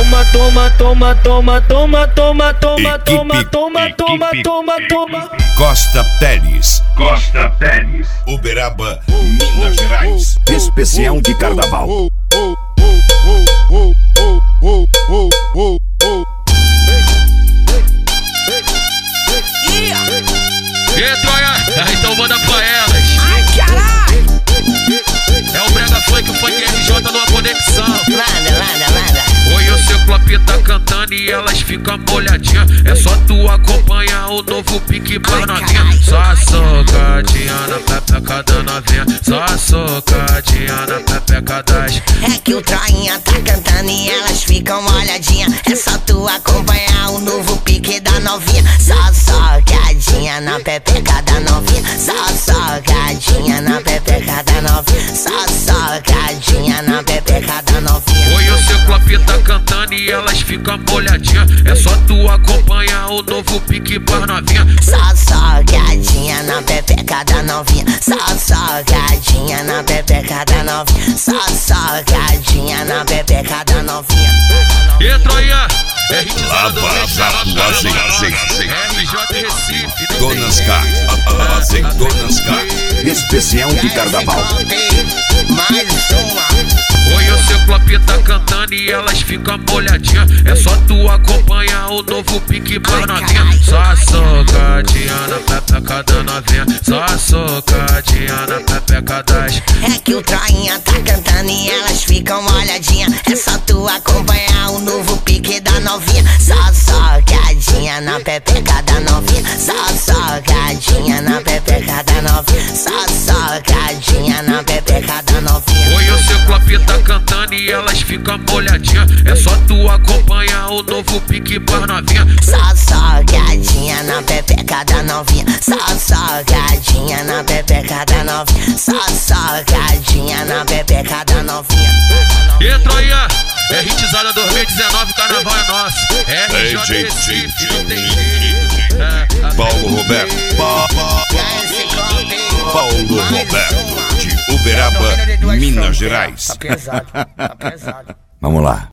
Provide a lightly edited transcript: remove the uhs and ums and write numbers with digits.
toma, toma, toma, toma, toma, toma, toma. Costa Teles. Uberaba, Minas Gerais. Especial de carnaval. Então manda pra elas. Ai, caralho! É o Brega Funk, o Funk RJ numa conexão. Manda. Oi, o Ciclope tá cantando e elas ficam molhadinhas. É só tu acompanhar o novo pique pra novinha. Só socadinha na pepeca da novinha. Só socadinha na pepeca das. É que o Troinha tá cantando e elas ficam molhadinhas. É só tu acompanhar o novo pique da novinha. Só socadinha na pepeca da novinha. Só socadinha na pepeca da novinha. Só socadinha na pepeca da novinha. Oi, o Ciclope tá cantando e elas ficam molhadinhas. É só tu acompanhar o novo pique pra novinha. Só socadinha na pepeca da novinha. Só socadinha na pepeca da novinha. Só socadinha na pepeca da novinha. E Troinha, é hit RJ Donas K. Azeitonas K. Especial de carnaval. Mais uma. Oi, o Ciclope tá cantando e elas ficam molhadinhas. É só tu acompanhar o novo pique pra novinha. Só socadinha na pepeca da novinha. Só socadinha na pepeca das. É que o Troinha tá cantando e elas ficam molhadinhas. É só tu acompanhar o novo pique da novinha. Só socadinha na pepeca da novinha. Só socadinha na pepeca da novinha. Só socadinha na pepeca da novinha. Oi, o Ciclope tá cantando e elas ficam molhadinhas. É só tu acompanhar o novo pique pra novinha. Só socadinha na pepeca da novinha. Só socadinha na pepeca da novinha. Só socadinha na pepeca da novinha. E Troinha, é hitzada 2019, carnaval é nosso. RJ Recife, não tem jeito. Paulo Roberto. Paulo Roberto de Uberaba, Minas Gerais. Tá pesado. Vamos lá.